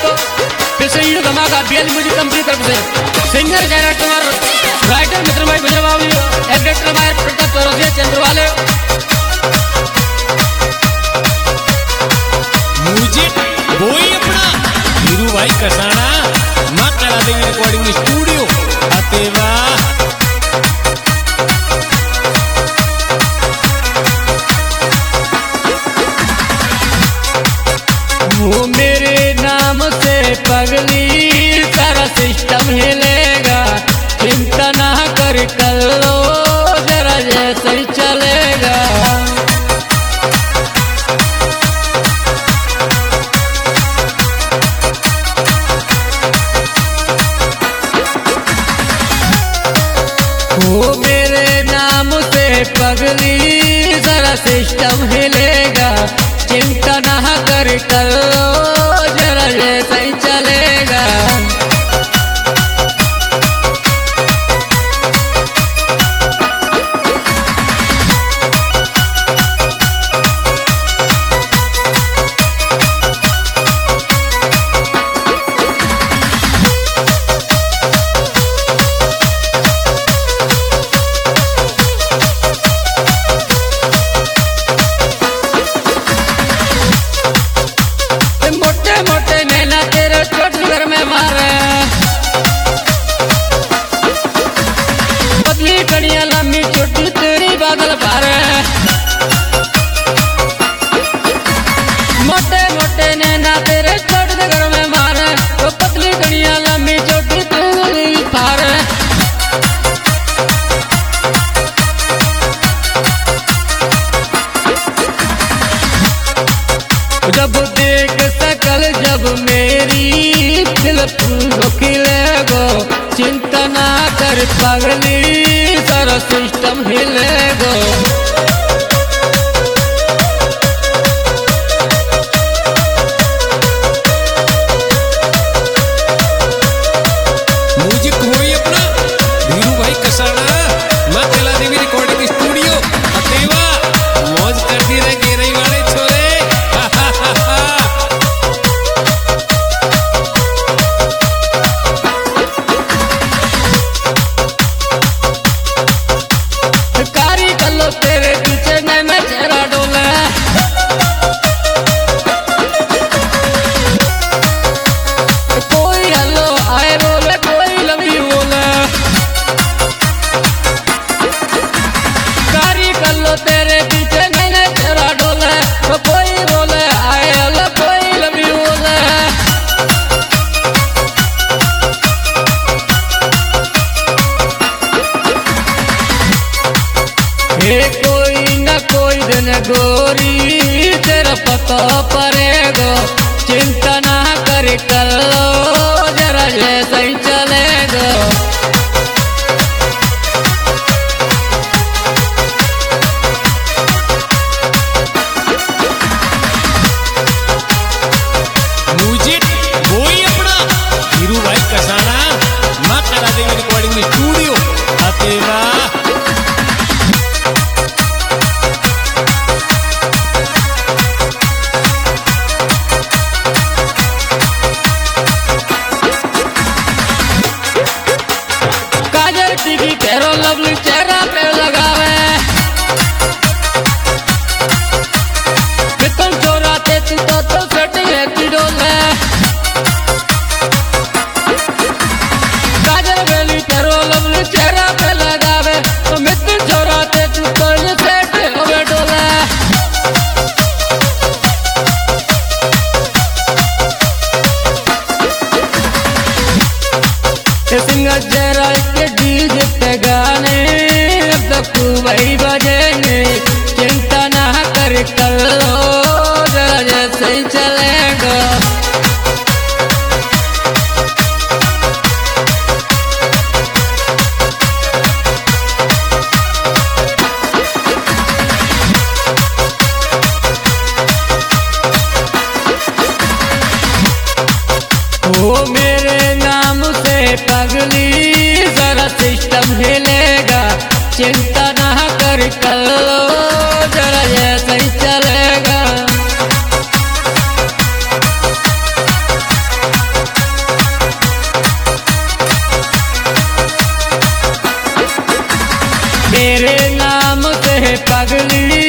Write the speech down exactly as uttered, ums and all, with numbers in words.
दोस्तों फिर से वीडियो धमाका बीएल म्यूजिक कंपनी तरफ से सिंगर डायरेक्टर राइटर मित्र भाई गुजर बाबू एडिटर भाई प्रताप चौरसिया चंद्रवाले म्यूजिक वही अपना हीरू भाई कसाना मां कला देवी रिकॉर्डिंग स्टूडियो अतेवा वो मेरे नाम से पगली सारा सिस्टम हिलेगा चिंता ना कर कर लो जरा जैसे ही चलेगा वो मेरे नाम से पगली सारा सिस्टम हिलेगा चिंता ना कर कर लो जरा जैसा ही चलेगा मोटे नैना तेरे चोट घर में मारे पतली कड़िया लंबी छोटी तेरी बादल पारे मोटे मोटे नैना तेरे चोट घर में मारे वो पतली कड़िया लंबी छोटी तेरी पारे जब देख सकल जब मेरी दिल खिलेगो चिंता ना कर पगली सारा सिस्टम हिलेगो म्यूजिक वही अपना हीरू भाई कसाना मां कला देवी रिकॉर्डिंग स्टूडियो अतेवा मौज करती रहे गेरई वाले छोरे कारी कल्लो तेरे पीछे मैं मैं चेहरा डोले कोई हल्लो आए रोले कोई लवी बोले कारी कल्लो तेरे पीछे मैं मैं चेहरा डोले कोई रोले आए हल्लो कोई लवी बोले हे कोई न कोई दिन गोरी तेरा पता पड़ेगा चिंता ना कर कर लो जरा जैसा ही चलेगा म्यूजिक वही अपना हीरू भाई कसाना मां कला देवी रिकॉर्डिंग स्टूडियो अतेवा टिकी तेरो लवली चेहरा पे लगावे मिथुन चोराते तू तो तो सटी है की डोले काजल बेली तेरो लवली चेहरा पे लगावे तो मिथुन चोराते तू तो ये सेट होवे डोले सिंगर जरा के डीजे पे गाने अब तक वही बजेंगे चिंता ना कर कर लो जरा जैसे ही चलेगा वो मेरे नाम से पगली जरा सिस्टम हिलेगा चिंता ना कर कर लो जरा जैसे ही चलेगा पगली